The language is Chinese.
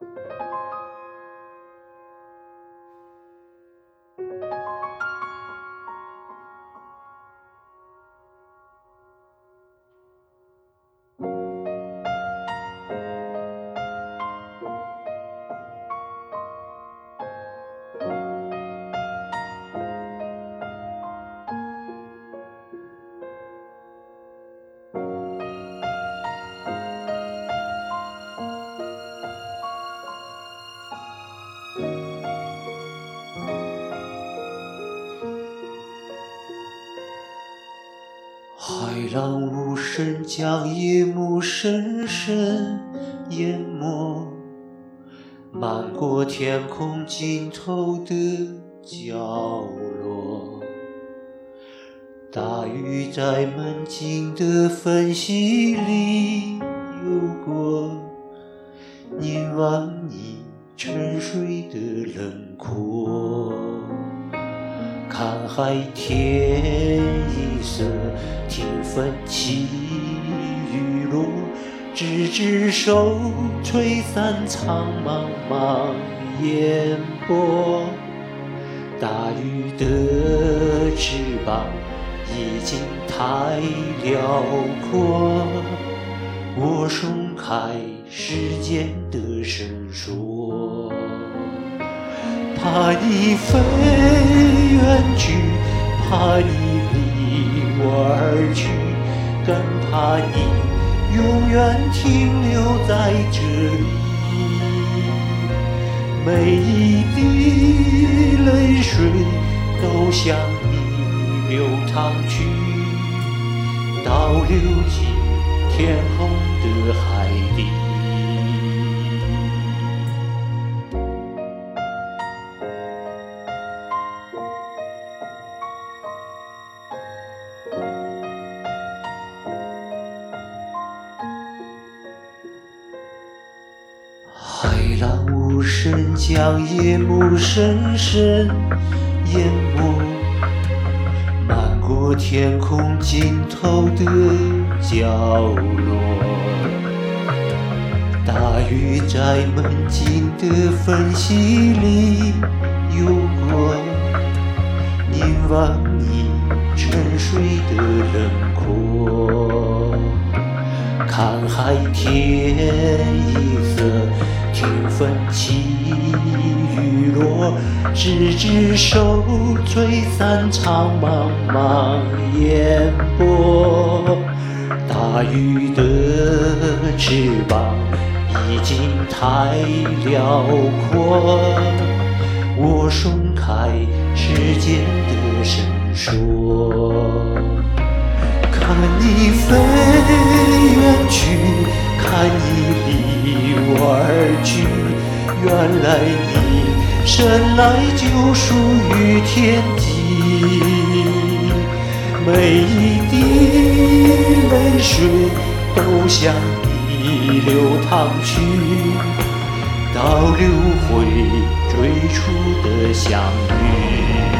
海浪无声将夜幕深深淹没，漫过天空尽头的角落。大雨在门禁的缝隙里游过，凝望你沉睡的轮廓。看海天一色，听风起雨落，执子手，吹散苍茫茫烟波。大鱼的翅膀已经太辽阔，我松开时间的绳索。怕你飞远去，怕你离我而去，更怕你永远停留在这里。每一滴泪水都向你流淌去，倒流进天空的海底。海浪无声将夜幕深深淹没，漫过天空尽头的角落。大雨在门禁的缝隙里游过，凝望你沉睡的轮廓。看海天一色，听风起雨落，执子手，吹散苍茫茫烟波。大鱼的翅膀已经太辽阔，我松开时间的绳索。看你飞远去，看你离我而去，原来你生来就属于天际。每一滴泪水都向你流淌去，倒流回最初的相遇。